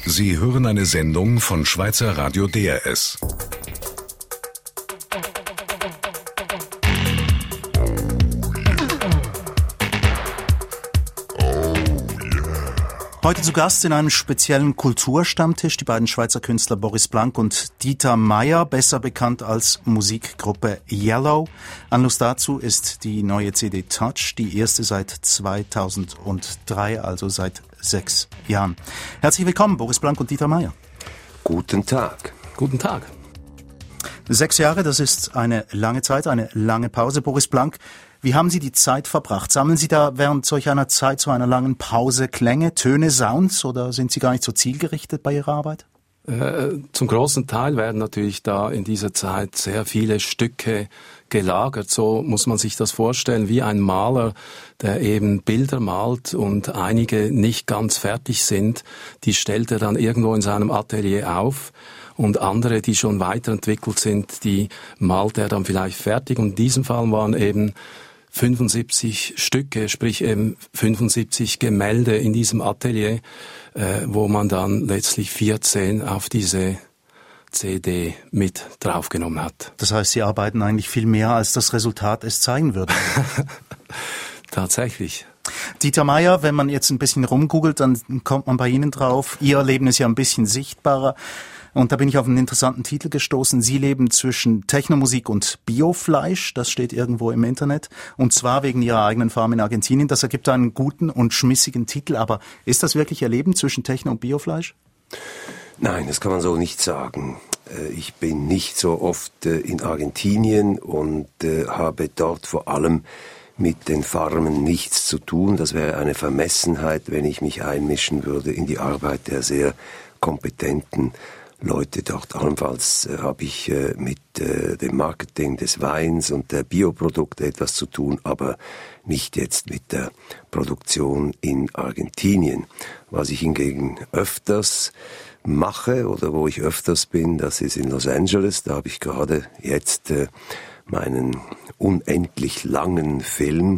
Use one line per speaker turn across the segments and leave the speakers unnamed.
Sie hören eine Sendung von Schweizer Radio DRS.
Heute zu Gast in einem speziellen Kulturstammtisch die beiden Schweizer Künstler Boris Blank und Dieter Meier, besser bekannt als Musikgruppe Yellow. Anlass dazu ist die neue CD Touch, die erste seit 2003, also seit 6 Jahren. Herzlich willkommen, Boris Blank und Dieter Meier.
Guten Tag.
Guten Tag.
6 Jahre, das ist eine lange Zeit, eine lange Pause. Boris Blank, wie haben Sie die Zeit verbracht? Sammeln Sie da während solch einer Zeit, so einer langen Pause, Klänge, Töne, Sounds oder sind Sie gar nicht so zielgerichtet bei Ihrer Arbeit?
Zum großen Teil werden natürlich da in dieser Zeit sehr viele Stücke gelagert. So muss man sich das vorstellen, wie ein Maler, der eben Bilder malt und einige nicht ganz fertig sind, die stellt er dann irgendwo in seinem Atelier auf. Und andere, die schon weiterentwickelt sind, die malt er dann vielleicht fertig. Und in diesem Fall waren eben 75 Stücke, sprich eben 75 Gemälde in diesem Atelier, wo man dann letztlich 14 auf diese CD mit draufgenommen hat.
Das heißt, Sie arbeiten eigentlich viel mehr, als das Resultat es zeigen würde.
Tatsächlich.
Dieter Meier, wenn man jetzt ein bisschen rumgoogelt, dann kommt man bei Ihnen drauf. Ihr Leben ist ja ein bisschen sichtbarer. Und da bin ich auf einen interessanten Titel gestoßen. Sie leben zwischen Technomusik und Biofleisch. Das steht irgendwo im Internet. Und zwar wegen Ihrer eigenen Farm in Argentinien. Das ergibt einen guten und schmissigen Titel. Aber ist das wirklich Ihr Leben zwischen Techno und Biofleisch?
Nein, das kann man so nicht sagen. Ich bin nicht so oft in Argentinien und habe dort vor allem mit den Farmen nichts zu tun. Das wäre eine Vermessenheit, wenn ich mich einmischen würde in die Arbeit der sehr kompetenten Leute dort. Allenfalls habe ich mit dem Marketing des Weins und der Bioprodukte etwas zu tun, aber nicht jetzt mit der Produktion in Argentinien. Was ich hingegen öfters mache oder wo ich öfters bin, das ist in Los Angeles. Da habe ich gerade jetzt meinen unendlich langen Film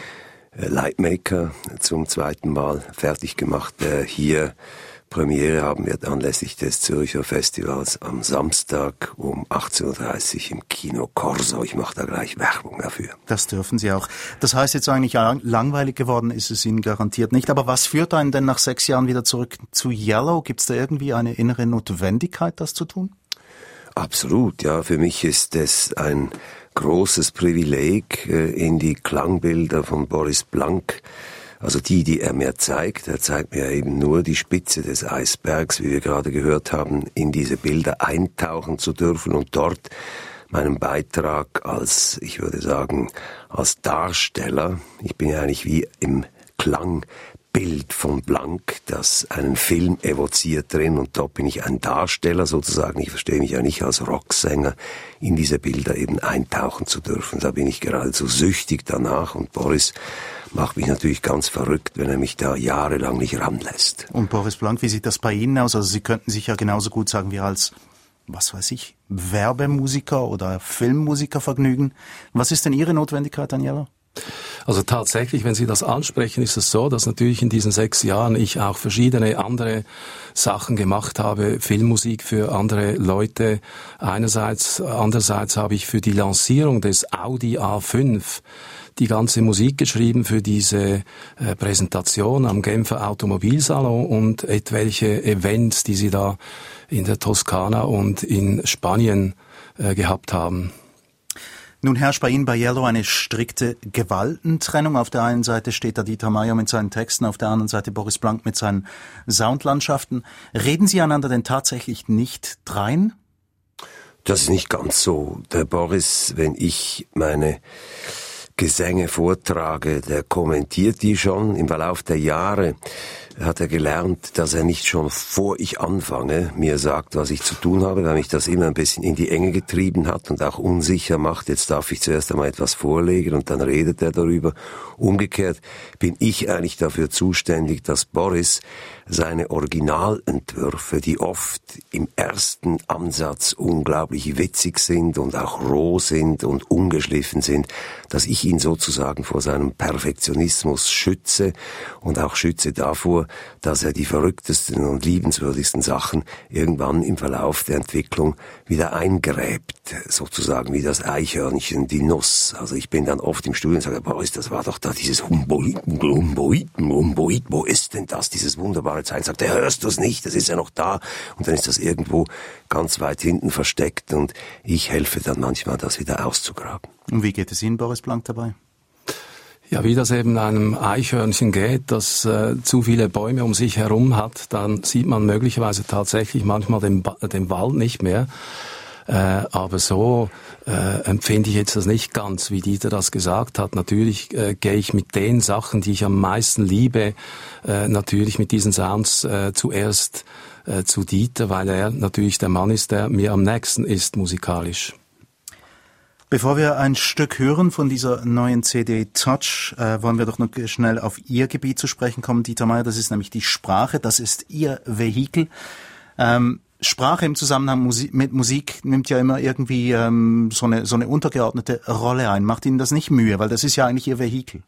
Lightmaker zum 2. Mal fertig gemacht, der hier Premiere haben wir anlässlich des Zürcher Festivals am Samstag um 18.30 Uhr im Kino Corso. Ich mache da gleich Werbung dafür.
Das dürfen Sie auch. Das heißt jetzt eigentlich, langweilig geworden ist es Ihnen garantiert nicht. Aber was führt einen denn nach 6 Jahren wieder zurück zu Yellow? Gibt es da irgendwie eine innere Notwendigkeit, das zu tun?
Absolut, ja. Für mich ist es ein großes Privileg, in die Klangbilder von Boris Blank, also die er mir zeigt. Er zeigt mir eben nur die Spitze des Eisbergs, wie wir gerade gehört haben, in diese Bilder eintauchen zu dürfen und dort meinen Beitrag als, ich würde sagen, als Darsteller, ich bin ja eigentlich wie im Klangbild von Blank, das einen Film evoziert drin und dort bin ich ein Darsteller sozusagen. Ich verstehe mich ja nicht als Rocksänger, in diese Bilder eben eintauchen zu dürfen. Da bin ich geradezu süchtig danach und Boris macht mich natürlich ganz verrückt, wenn er mich da jahrelang nicht ranlässt.
Und Boris Blank, wie sieht das bei Ihnen aus? Also Sie könnten sich ja genauso gut sagen, wie als, was weiß ich, Werbemusiker oder Filmmusiker vergnügen. Was ist denn Ihre Notwendigkeit, Daniela?
Also tatsächlich, wenn Sie das ansprechen, ist es so, dass natürlich in diesen 6 Jahren ich auch verschiedene andere Sachen gemacht habe, Filmmusik für andere Leute einerseits, andererseits habe ich für die Lancierung des Audi A5 die ganze Musik geschrieben für diese Präsentation am Genfer Automobilsalon und etwelche Events, die sie da in der Toskana und in Spanien gehabt haben.
Nun herrscht bei Ihnen bei Yellow eine strikte Gewaltentrennung. Auf der einen Seite steht da Dieter Meier mit seinen Texten, auf der anderen Seite Boris Blank mit seinen Soundlandschaften. Reden Sie einander denn tatsächlich nicht drein?
Das ist nicht ganz so. Der Boris, wenn ich meine Gesänge vortrage, der kommentiert die schon. Im Verlauf der Jahre hat er gelernt, dass er nicht schon vor ich anfange, mir sagt, was ich zu tun habe, weil mich das immer ein bisschen in die Enge getrieben hat und auch unsicher macht. Jetzt darf ich zuerst einmal etwas vorlegen und dann redet er darüber. Umgekehrt bin ich eigentlich dafür zuständig, dass Boris seine Originalentwürfe, die oft im ersten Ansatz unglaublich witzig sind und auch roh sind und ungeschliffen sind, dass ich ihn sozusagen vor seinem Perfektionismus schütze und auch schütze davor, aber dass er die verrücktesten und liebenswürdigsten Sachen irgendwann im Verlauf der Entwicklung wieder eingräbt, sozusagen wie das Eichhörnchen die Nuss. Also ich bin dann oft im Studio und sage, Boris, das war doch da dieses Humboid, wo ist denn das, dieses wunderbare Zeichen? Sagt er, hörst du es nicht, das ist ja noch da. Und dann ist das irgendwo ganz weit hinten versteckt und ich helfe dann manchmal, das wieder auszugraben.
Und wie geht es Ihnen, Boris Blank, dabei?
Ja, wie das eben einem Eichhörnchen geht, das zu viele Bäume um sich herum hat, dann sieht man möglicherweise tatsächlich manchmal den Wald nicht mehr. Aber so empfinde ich jetzt das nicht ganz, wie Dieter das gesagt hat. Natürlich gehe ich mit den Sachen, die ich am meisten liebe, natürlich mit diesen Sounds zuerst zu Dieter, weil er natürlich der Mann ist, der mir am nächsten ist musikalisch.
Bevor wir ein Stück hören von dieser neuen CD Touch, wollen wir doch noch schnell auf Ihr Gebiet zu sprechen kommen, Dieter Meier. Das ist nämlich die Sprache, das ist Ihr Vehikel. Sprache im Zusammenhang mit Musik nimmt ja immer irgendwie so eine untergeordnete Rolle ein. Macht Ihnen das nicht Mühe, weil das ist ja eigentlich Ihr Vehikel?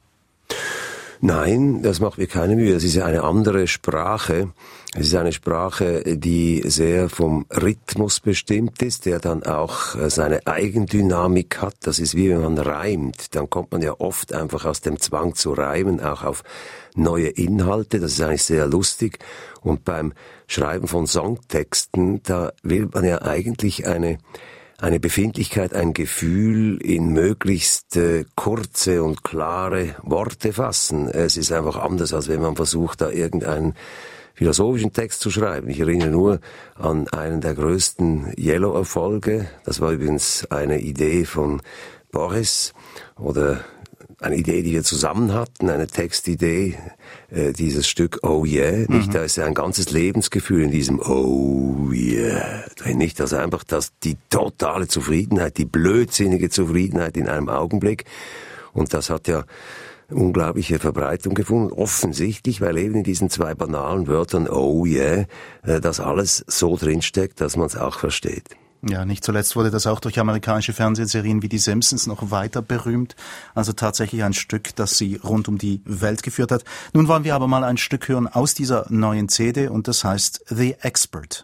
Nein, das macht mir keine Mühe. Das ist ja eine andere Sprache. Es ist eine Sprache, die sehr vom Rhythmus bestimmt ist, der dann auch seine Eigendynamik hat. Das ist wie wenn man reimt. Dann kommt man ja oft einfach aus dem Zwang zu reimen, auch auf neue Inhalte. Das ist eigentlich sehr lustig. Und beim Schreiben von Songtexten, da will man ja eigentlich eine Befindlichkeit, ein Gefühl in möglichst kurze und klare Worte fassen. Es ist einfach anders, als wenn man versucht, da irgendeinen philosophischen Text zu schreiben. Ich erinnere nur an einen der größten Yellow-Erfolge. Das war übrigens eine Idee von Boris oder eine Idee, die wir zusammen hatten, eine Textidee, dieses Stück Oh Yeah, nicht? Da ist ja ein ganzes Lebensgefühl in diesem Oh Yeah drin, nicht? Also einfach die totale Zufriedenheit, die blödsinnige Zufriedenheit in einem Augenblick. Und das hat ja unglaubliche Verbreitung gefunden, offensichtlich, weil eben in diesen zwei banalen Wörtern Oh Yeah, das alles so drinsteckt, dass man es auch versteht.
Ja, nicht zuletzt wurde das auch durch amerikanische Fernsehserien wie die Simpsons noch weiter berühmt. Also tatsächlich ein Stück, das sie rund um die Welt geführt hat. Nun wollen wir aber mal ein Stück hören aus dieser neuen CD und das heißt The Expert.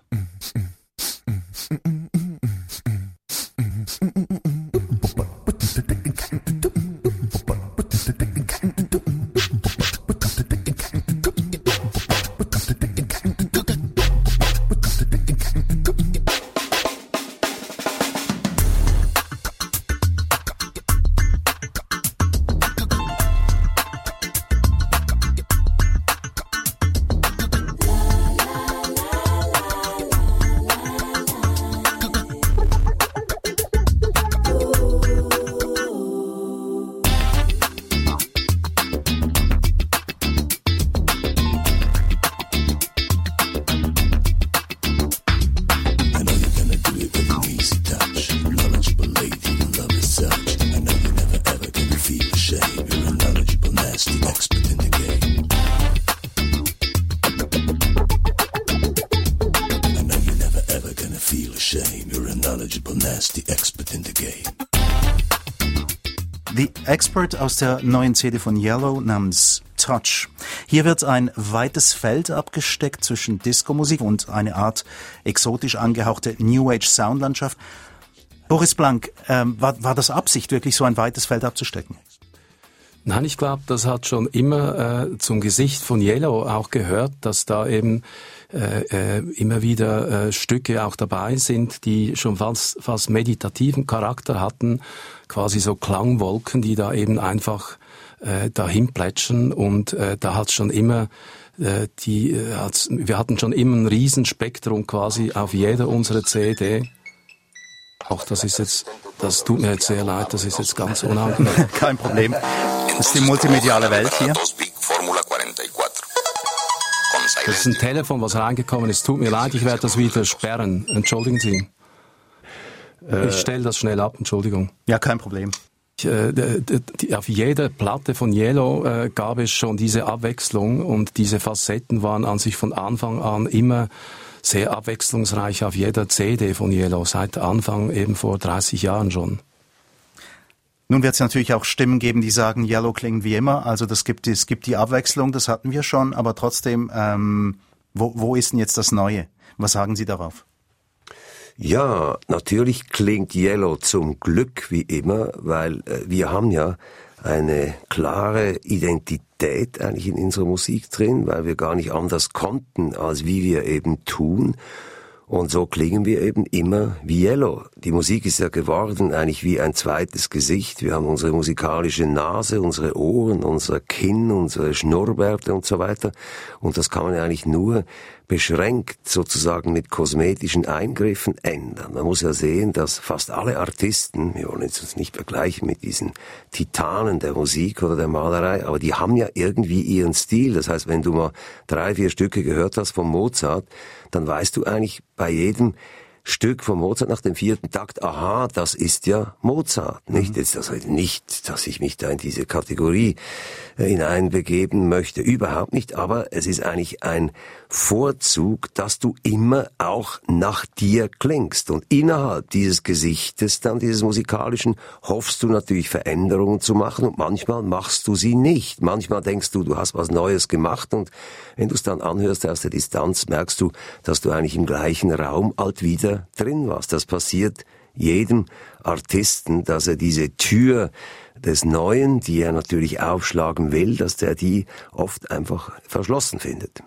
The Expert aus der neuen CD von Yellow namens Touch. Hier wird ein weites Feld abgesteckt zwischen Disco-Musik und eine Art exotisch angehauchte New Age Soundlandschaft. Boris Blank, war das Absicht, wirklich so ein weites Feld abzustecken?
Nein, ich glaube, das hat schon immer zum Gesicht von Yellow auch gehört, dass da eben immer wieder Stücke auch dabei sind, die schon fast meditativen Charakter hatten, quasi so Klangwolken, die da eben einfach dahin plätschern und da hat schon immer wir hatten schon immer ein Riesenspektrum quasi auf jeder unserer CD. Auch das tut mir jetzt sehr leid, das ist jetzt ganz unangenehm.
Kein Problem. Das ist die multimediale Welt hier.
Das ist ein Telefon, was reingekommen ist. Tut mir leid, ich werde das wieder sperren. Entschuldigen Sie. Ich stelle das schnell ab, Entschuldigung.
Ja, kein Problem.
Auf jeder Platte von Yellow gab es schon diese Abwechslung und diese Facetten waren an sich von Anfang an immer sehr abwechslungsreich auf jeder CD von Yellow, seit Anfang eben vor 30 Jahren schon.
Nun wird es natürlich auch Stimmen geben, die sagen, Yellow klingt wie immer. Also es gibt die Abwechslung, das hatten wir schon, aber trotzdem, wo ist denn jetzt das Neue? Was sagen Sie darauf?
Ja, natürlich klingt Yellow zum Glück wie immer, weil wir haben ja eine klare Identität eigentlich in unserer Musik drin, weil wir gar nicht anders konnten, als wie wir eben tun. Und so klingen wir eben immer wie Yellow. Die Musik ist ja geworden eigentlich wie ein zweites Gesicht. Wir haben unsere musikalische Nase, unsere Ohren, unser Kinn, unsere Schnurrbärte und so weiter. Und das kann man ja eigentlich nur beschränkt sozusagen mit kosmetischen Eingriffen ändern. Man muss ja sehen, dass fast alle Artisten, wir wollen jetzt uns nicht vergleichen mit diesen Titanen der Musik oder der Malerei, aber die haben ja irgendwie ihren Stil. Das heißt, wenn du mal 3-4 Stücke gehört hast von Mozart, dann weißt du eigentlich bei jedem Stück von Mozart nach dem 4. Takt, aha, das ist ja Mozart, nicht? Jetzt also nicht, dass ich mich da in diese Kategorie hineinbegeben möchte, überhaupt nicht, aber es ist eigentlich ein Vorzug, dass du immer auch nach dir klingst und innerhalb dieses Gesichtes, dann dieses musikalischen, hoffst du natürlich Veränderungen zu machen und manchmal machst du sie nicht. Manchmal denkst du, du hast was Neues gemacht und wenn du es dann anhörst aus der Distanz, merkst du, dass du eigentlich im gleichen Raum halt wieder drin warst. Das passiert jedem Artisten, dass er diese Tür des Neuen, die er natürlich aufschlagen will, dass der die oft einfach verschlossen findet.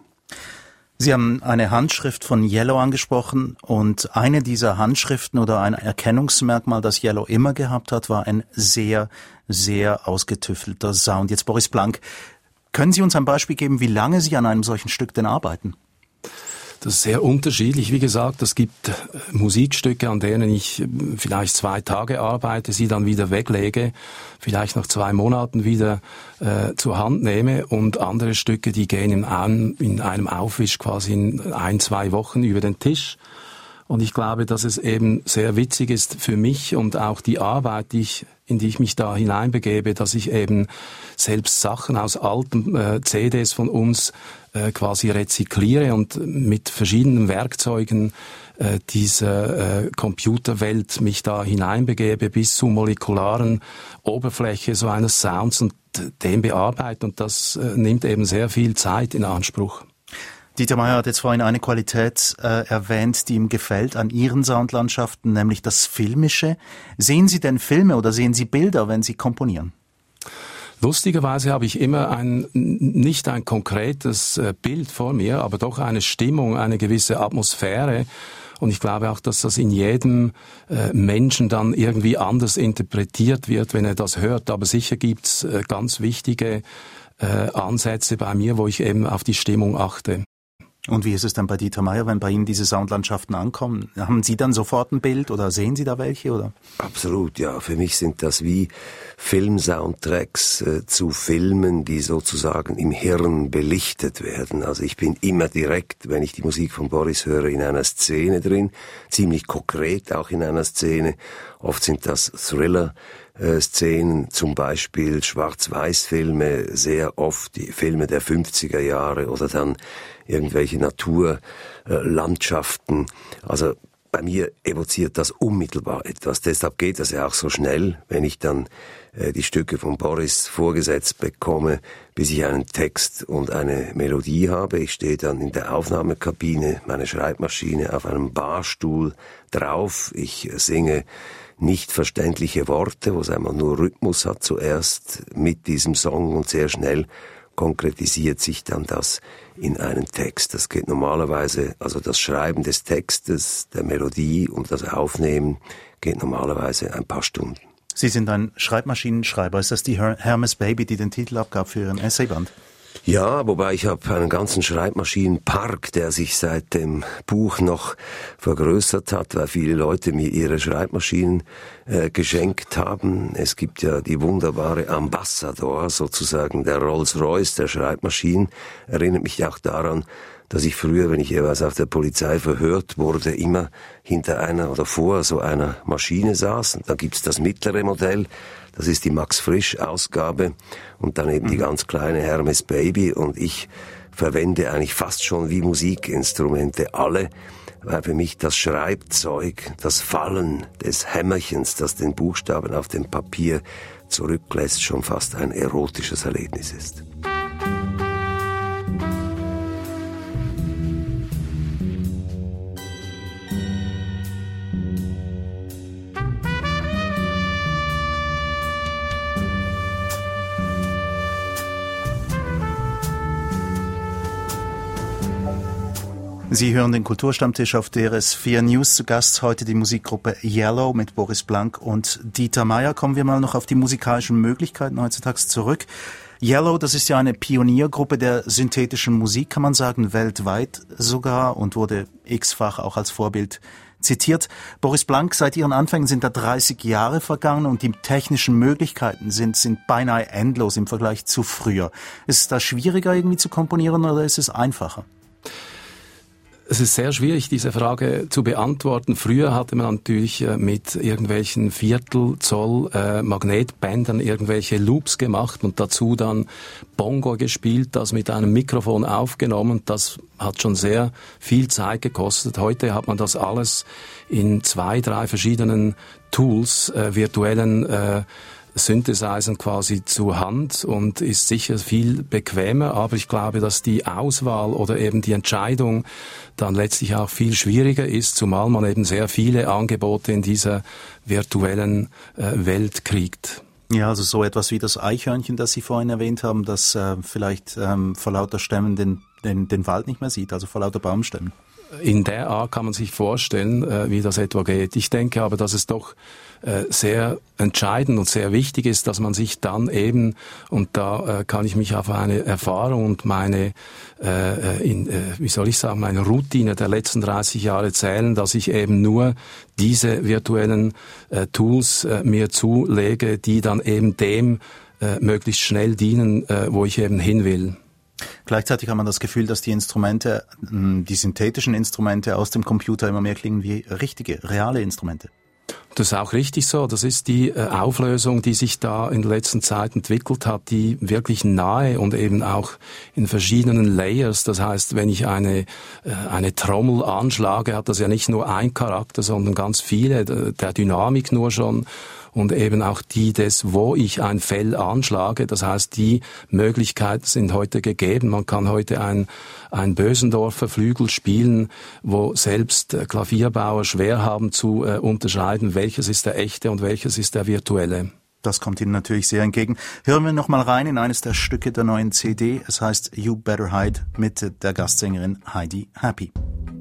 Sie haben eine Handschrift von Yellow angesprochen und eine dieser Handschriften oder ein Erkennungsmerkmal, das Yellow immer gehabt hat, war ein sehr, sehr ausgetüftelter Sound. Jetzt Boris Blank, können Sie uns ein Beispiel geben, wie lange Sie an einem solchen Stück denn arbeiten?
Das ist sehr unterschiedlich. Wie gesagt, es gibt Musikstücke, an denen ich vielleicht 2 Tage arbeite, sie dann wieder weglege, vielleicht nach 2 Monaten wieder zur Hand nehme und andere Stücke, die gehen in einem Aufwisch quasi in 1-2 Wochen über den Tisch. Und ich glaube, dass es eben sehr witzig ist für mich und auch die Arbeit, in die ich mich da hineinbegebe, dass ich eben selbst Sachen aus alten CDs von uns quasi rezykliere und mit verschiedenen Werkzeugen dieser Computerwelt mich da hineinbegebe bis zur molekularen Oberfläche so eines Sounds und den bearbeite. Und das nimmt eben sehr viel Zeit in Anspruch.
Dieter Meier hat jetzt vorhin eine Qualität erwähnt, die ihm gefällt an Ihren Soundlandschaften, nämlich das Filmische. Sehen Sie denn Filme oder sehen Sie Bilder, wenn Sie komponieren?
Lustigerweise habe ich immer nicht ein konkretes Bild vor mir, aber doch eine Stimmung, eine gewisse Atmosphäre. Und ich glaube auch, dass das in jedem Menschen dann irgendwie anders interpretiert wird, wenn er das hört. Aber sicher gibt's ganz wichtige Ansätze bei mir, wo ich eben auf die Stimmung achte.
Und wie ist es dann bei Dieter Meier, wenn bei Ihnen diese Soundlandschaften ankommen? Haben Sie dann sofort ein Bild oder sehen Sie da welche? Oder?
Absolut, ja. Für mich sind das wie Filmsoundtracks zu Filmen, die sozusagen im Hirn belichtet werden. Also ich bin immer direkt, wenn ich die Musik von Boris höre, in einer Szene drin, ziemlich konkret auch in einer Szene. Oft sind das Thriller-Szenen, zum Beispiel Schwarz-Weiß-Filme, sehr oft die Filme der 50er Jahre oder dann irgendwelche Naturlandschaften. Also bei mir evoziert das unmittelbar etwas. Deshalb geht das ja auch so schnell, wenn ich dann die Stücke von Boris vorgesetzt bekomme, bis ich einen Text und eine Melodie habe. Ich stehe dann in der Aufnahmekabine, meine Schreibmaschine auf einem Barstuhl drauf. Ich singe nicht verständliche Worte, wo es einmal nur Rhythmus hat zuerst mit diesem Song und sehr schnell konkretisiert sich dann das in einen Text. Das geht normalerweise, also das Schreiben des Textes, der Melodie und das Aufnehmen geht normalerweise ein paar Stunden.
Sie sind ein Schreibmaschinenschreiber. Ist das die Hermes Baby, die den Titel abgab für Ihren Essayband?
Ja, wobei ich habe einen ganzen Schreibmaschinenpark, der sich seit dem Buch noch vergrößert hat, weil viele Leute mir ihre Schreibmaschinen geschenkt haben. Es gibt ja die wunderbare Ambassador, sozusagen der Rolls-Royce der Schreibmaschinen. Erinnert mich auch daran, dass ich früher, wenn ich jeweils auf der Polizei verhört wurde, immer hinter einer oder vor so einer Maschine saß. Und da gibt's das mittlere Modell, das ist die Max-Frisch-Ausgabe und dann eben die ganz kleine Hermes Baby. Und ich verwende eigentlich fast schon wie Musikinstrumente alle war für mich das Schreibzeug, das Fallen des Hämmerchens, das den Buchstaben auf dem Papier zurücklässt, schon fast ein erotisches Erlebnis ist.
Sie hören den Kulturstammtisch auf DRS4 News. Zu Gast heute die Musikgruppe Yellow mit Boris Blank und Dieter Meier. Kommen wir mal noch auf die musikalischen Möglichkeiten heutzutage zurück. Yellow, das ist ja eine Pioniergruppe der synthetischen Musik, kann man sagen, weltweit sogar, und wurde x-fach auch als Vorbild zitiert. Boris Blank, seit Ihren Anfängen sind da 30 Jahre vergangen und die technischen Möglichkeiten sind beinahe endlos im Vergleich zu früher. Ist es da schwieriger irgendwie zu komponieren oder ist es einfacher?
Es ist sehr schwierig, diese Frage zu beantworten. Früher hatte man natürlich mit irgendwelchen Viertelzoll Magnetbändern irgendwelche Loops gemacht und dazu dann Bongo gespielt, das mit einem Mikrofon aufgenommen. Das hat schon sehr viel Zeit gekostet. Heute hat man das alles in 2, 3 verschiedenen Tools, virtuellen Synthesizern quasi zur Hand und ist sicher viel bequemer, aber ich glaube, dass die Auswahl oder eben die Entscheidung dann letztlich auch viel schwieriger ist, zumal man eben sehr viele Angebote in dieser virtuellen Welt kriegt.
Ja, also so etwas wie das Eichhörnchen, das Sie vorhin erwähnt haben, das vielleicht vor lauter Stämmen den Wald nicht mehr sieht, also vor lauter Baumstämmen.
In der Art kann man sich vorstellen, wie das etwa geht. Ich denke aber, dass es doch sehr entscheidend und sehr wichtig ist, dass man sich dann eben, und da kann ich mich auf eine Erfahrung und meine, meine Routine der letzten 30 Jahre zählen, dass ich eben nur diese virtuellen Tools mir zulege, die dann eben dem möglichst schnell dienen, wo ich eben hin will.
Gleichzeitig hat man das Gefühl, dass die Instrumente, die synthetischen Instrumente aus dem Computer immer mehr klingen wie richtige, reale Instrumente.
Das ist auch richtig so. Das ist die Auflösung, die sich da in der letzten Zeit entwickelt hat, die wirklich nahe und eben auch in verschiedenen Layers. Das heißt, wenn ich eine Trommel anschlage, hat das ja nicht nur ein Charakter, sondern ganz viele, der Dynamik nur schon. Und eben auch die wo ich ein Fell anschlage. Das heißt, die Möglichkeiten sind heute gegeben. Man kann heute ein Bösendorfer Flügel spielen, wo selbst Klavierbauer schwer haben zu unterscheiden, welches ist der echte und welches ist der virtuelle.
Das kommt Ihnen natürlich sehr entgegen. Hören wir noch mal rein in eines der Stücke der neuen CD. Es heißt You Better Hide mit der Gastsängerin Heidi Happy.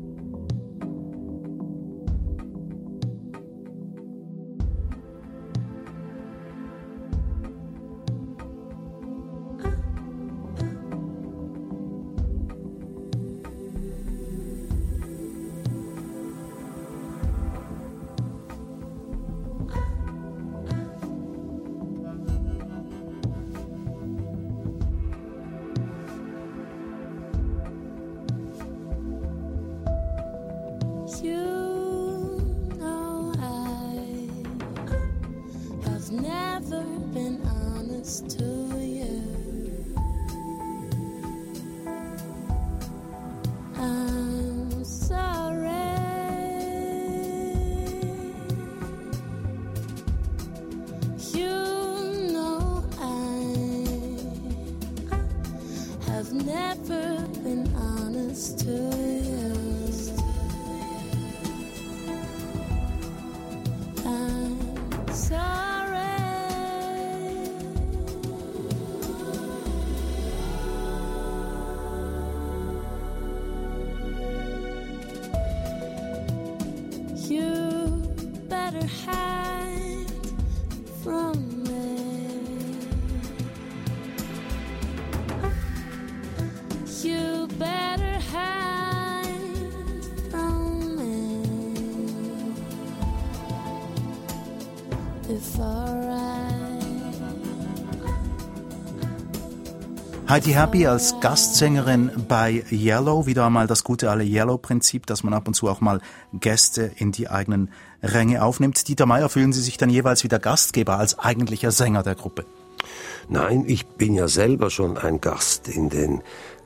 Heidi Happy als Gastsängerin bei Yellow, wieder einmal das gute alte Yellow-Prinzip, dass man ab und zu auch mal Gäste in die eigenen Ränge aufnimmt. Dieter Meier, fühlen Sie sich dann jeweils wieder Gastgeber als eigentlicher Sänger der Gruppe?
Nein, ich bin ja selber schon ein Gast in den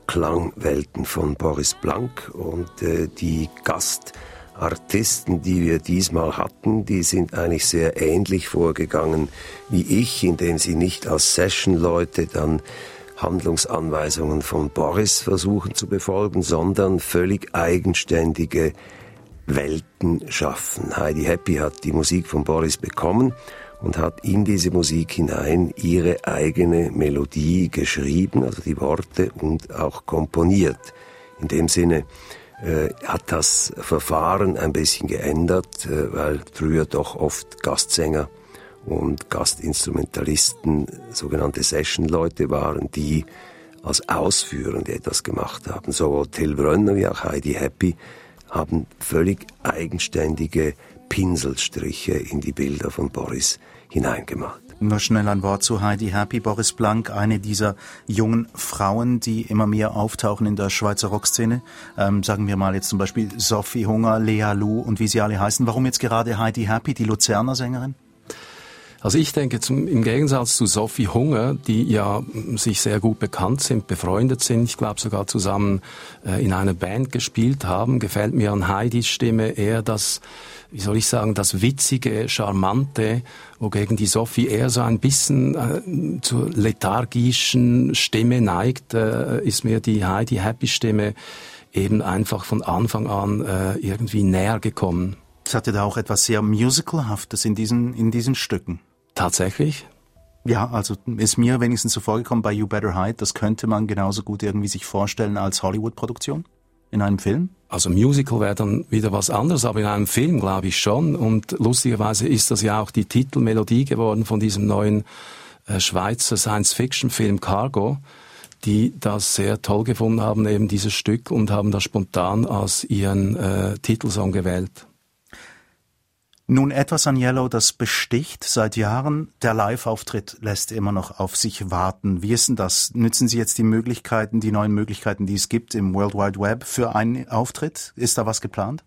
Klangwelten von Boris Blank. Und die Gastartisten, die wir diesmal hatten, die sind eigentlich sehr ähnlich vorgegangen wie ich, indem sie nicht als Session-Leute dann Handlungsanweisungen von Boris versuchen zu befolgen, sondern völlig eigenständige Welten schaffen. Heidi Happy hat die Musik von Boris bekommen und hat in diese Musik hinein ihre eigene Melodie geschrieben, also die Worte, und auch komponiert. In dem Sinne hat das Verfahren ein bisschen geändert, weil früher doch oft Gastsänger und Gastinstrumentalisten sogenannte Session-Leute waren, die als Ausführende etwas gemacht haben. Sowohl Till Brönner wie auch Heidi Happy haben völlig eigenständige Pinselstriche in die Bilder von Boris hineingemalt.
Nur schnell ein Wort zu Heidi Happy. Boris Blank, eine dieser jungen Frauen, die immer mehr auftauchen in der Schweizer Rockszene. Sagen wir mal jetzt zum Beispiel Sophie Hunger, Lea Lu und wie sie alle heißen. Warum jetzt gerade Heidi Happy, die Luzerner Sängerin?
Also ich denke, im Gegensatz zu Sophie Hunger, die ja sich sehr gut bekannt sind, befreundet sind, ich glaube sogar zusammen in einer Band gespielt haben, gefällt mir an Heidis Stimme eher das, wie soll ich sagen, das witzige, charmante, wogegen die Sophie eher so ein bisschen zur lethargischen Stimme neigt, ist mir die Heidi Happy Stimme eben einfach von Anfang an irgendwie näher gekommen.
Es hatte da auch etwas sehr Musicalhaftes in diesen Stücken.
Tatsächlich?
Ja, also ist mir wenigstens so vorgekommen bei You Better Hide, das könnte man genauso gut irgendwie sich vorstellen als Hollywood-Produktion in einem Film.
Also Musical wäre dann wieder was anderes, aber in einem Film glaube ich schon. Und lustigerweise ist das ja auch die Titelmelodie geworden von diesem neuen Schweizer Science-Fiction-Film Cargo, die das sehr toll gefunden haben, eben dieses Stück, und haben das spontan als ihren Titelsong gewählt.
Nun etwas an Yellow, das besticht seit Jahren. Der Live-Auftritt lässt immer noch auf sich warten. Wie ist denn das? Nützen Sie jetzt die neuen Möglichkeiten, die es gibt im World Wide Web für einen Auftritt? Ist da was geplant?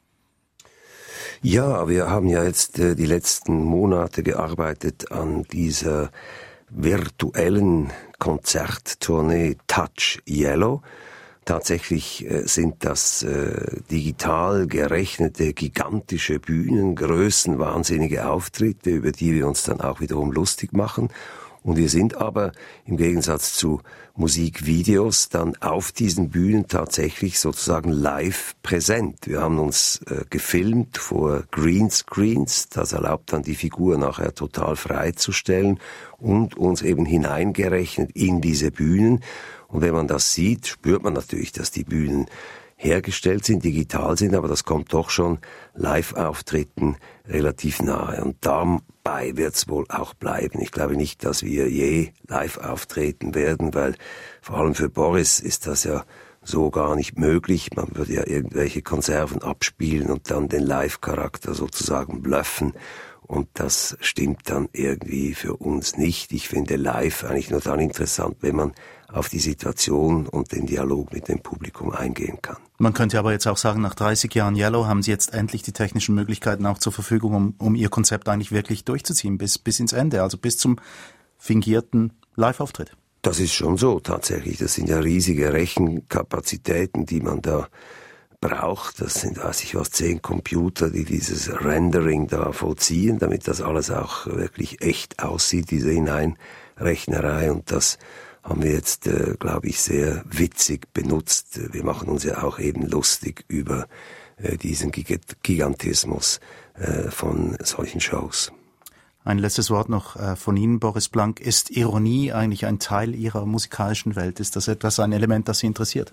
Ja, wir haben ja jetzt die letzten Monate gearbeitet an dieser virtuellen Konzerttournee Touch Yellow. Tatsächlich sind das digital gerechnete gigantische Bühnengrößen, wahnsinnige Auftritte, über die wir uns dann auch wiederum lustig machen. Und wir sind aber im Gegensatz zu Musikvideos dann auf diesen Bühnen tatsächlich sozusagen live präsent. Wir haben uns gefilmt vor Greenscreens, das erlaubt dann die Figur nachher total freizustellen und uns eben hineingerechnet in diese Bühnen. Und wenn man das sieht, spürt man natürlich, dass die Bühnen hergestellt sind, digital sind, aber das kommt doch schon Live-Auftritten relativ nahe. Und dabei wird es wohl auch bleiben. Ich glaube nicht, dass wir je live auftreten werden, weil vor allem für Boris ist das ja so gar nicht möglich. Man würde ja irgendwelche Konserven abspielen und dann den Live-Charakter sozusagen bluffen. Und das stimmt dann irgendwie für uns nicht. Ich finde live eigentlich nur dann interessant, wenn man auf die Situation und den Dialog mit dem Publikum eingehen kann.
Man könnte aber jetzt auch sagen, nach 30 Jahren Yellow haben Sie jetzt endlich die technischen Möglichkeiten auch zur Verfügung, um Ihr Konzept eigentlich wirklich durchzuziehen, bis ins Ende, also bis zum fingierten Live-Auftritt.
Das ist schon so, tatsächlich. Das sind ja riesige Rechenkapazitäten, die man da braucht. Das sind, 10 Computer, die dieses Rendering da vollziehen, damit das alles auch wirklich echt aussieht, diese Hineinrechnerei. Und das haben wir jetzt, glaube ich, sehr witzig benutzt. Wir machen uns ja auch eben lustig über diesen Gigantismus von solchen Shows.
Ein letztes Wort noch von Ihnen, Boris Blank. Ist Ironie eigentlich ein Teil Ihrer musikalischen Welt? Ist das ein Element, das Sie interessiert?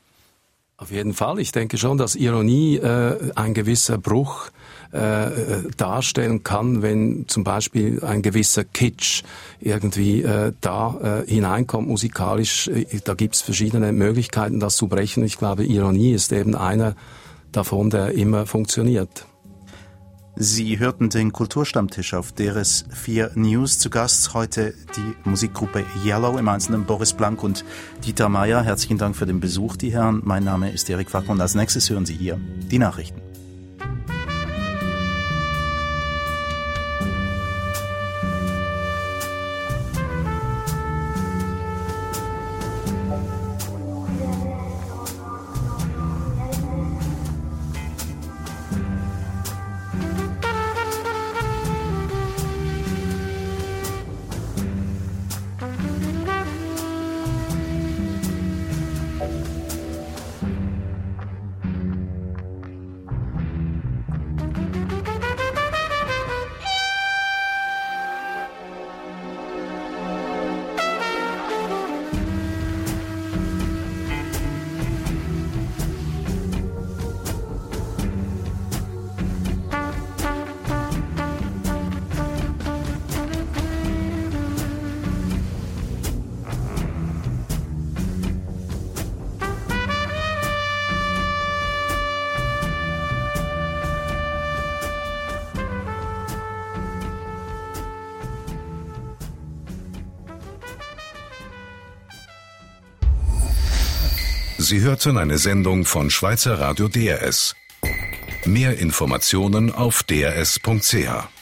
Auf jeden Fall. Ich denke schon, dass Ironie ein gewisser Bruch darstellen kann, wenn zum Beispiel ein gewisser Kitsch irgendwie da hineinkommt musikalisch. Da gibt's verschiedene Möglichkeiten, das zu brechen. Ich glaube, Ironie ist eben einer davon, der immer funktioniert.
Sie hörten den Kulturstammtisch auf DRS 4 News. Zu Gast heute die Musikgruppe Yellow, im Einzelnen Boris Blank und Dieter Meier. Herzlichen Dank für den Besuch, die Herren. Mein Name ist Erik Wacker und als nächstes hören Sie hier die Nachrichten.
Sie hörten eine Sendung von Schweizer Radio DRS. Mehr Informationen auf drs.ch.